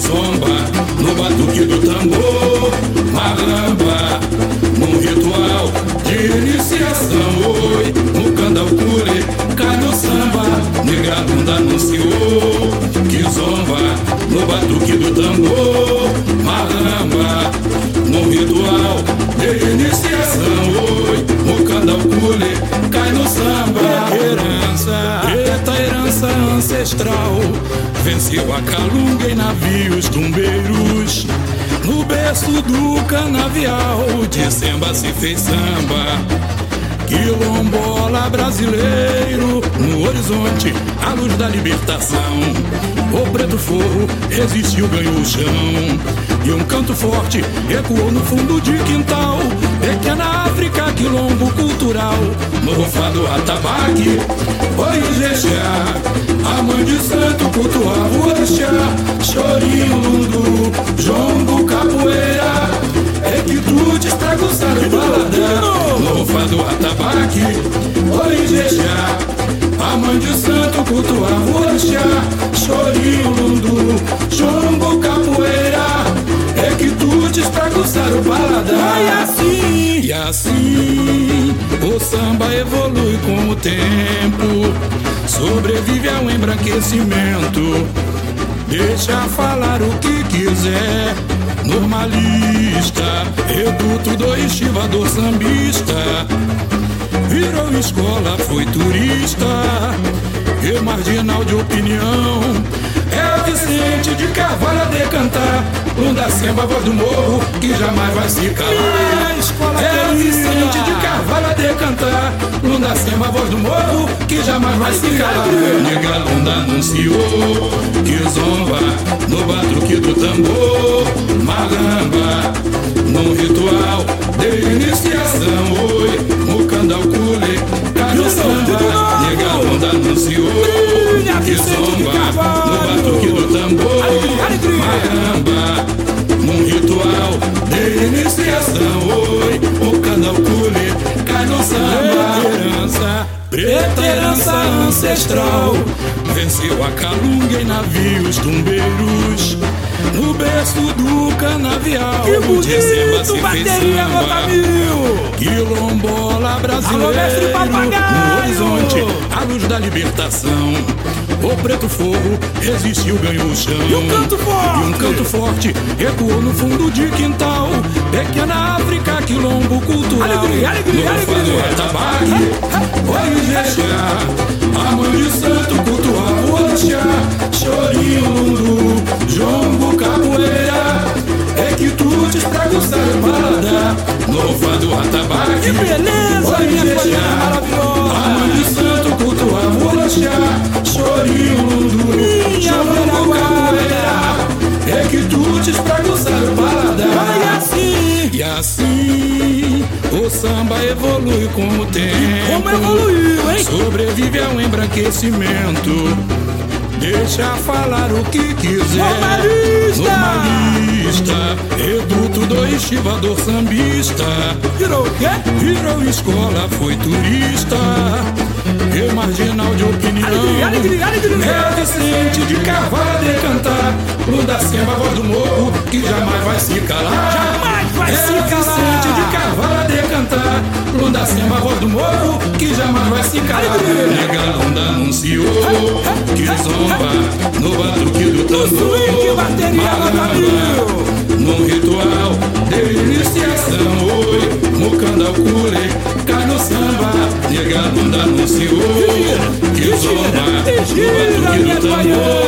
zomba no batuque do tambor, marramba, num ritual de iniciação. Oi, no candaukule, cai no samba, Negra Lunda anunciou que zomba no batuque do tambor, marramba, num ritual de iniciação. Oi, no candaukule, cai no samba. Preta herança ancestral, venceu a calunga em navios tumbeiros. No berço do canavial, de Semba se fez samba. Quilombola brasileiro, no horizonte, a luz da libertação. O preto forro resistiu, ganhou o chão. E um canto forte ecoou no fundo de quintal. Pequena África, quilombo cultural. No fado atabaque, Orixá, a mãe de santo cultuava o orixá. Chorinho, lundu, jongo, capoeira, equitude, estraguçar o paladar. No fado atabaque, Orixá, a mãe de santo cultuava o orixá. Chorinho, lundu, jongo, capoeira, equitudes pra aguçar o paladar. E assim o samba evolui com o tempo, sobrevive ao embranquecimento. Deixa falar o que quiser, normalista, reduto do estivador sambista. Virou escola, foi turista e marginal de opinião. É Vicente de Carvalho a decantar, Lunda Semba, voz do morro, que jamais vai se calar. É Vicente de Carvalho a decantar, Lunda Semba, voz do morro, que jamais vai se calar. Negra Lunda anunciou que zomba no batuque do tambor, marramba, num ritual de iniciação. Oi, no candaukule, cai no samba. Negra Lunda anunciou que zomba no batuque do tambor, marramba, num ritual de iniciação. Oi, o candaukule, cai no samba. Preta herança ancestral, venceu a calunga em navios tumbeiros. No berço do canavial, que bonito, de Semba se fez samba. Quilombola brasileiro, no horizonte, a luz da libertação. O preto forro resistiu, ganhou o chão. E um canto forte ecoou no fundo de quintal. Pequena África, quilombo cultural. Alegria, alegria, alegria. Atabaque, Orixá, a mãe de santo cultuava o orixá. Chorinho, lundu, jongo, capoeira, equitudes pra aguçar o paladar. No fado atabaque, que beleza, Orixá, a mãe de santo cultuava o orixá. Chorinho, lundu, jongo, capoeira, equitudes pra aguçar o paladar. E assim o samba evolui com o tempo. Como evoluiu, hein? Sobrevive ao embranquecimento. Deixa falar o que quiser. Normalista, reduto do estivador sambista. Virou o quê? Virou escola, foi turista e marginal de opinião. Alegria, alegria. É Vicente de Carvalho a decantar, Lunda Semba, voz do morro, que jamais vai se calar. Jamais vai se calar. Vicente de Carvalho a decantar, Lunda Semba, voz do morro, que jamais vai se calar. Negra Lunda anunciou que zomba no batuque do tambor, marramba, num ritual de iniciação. Oi, no candaukule, cai no samba. Negra Lunda anunciou que zomba no batuque do tambor,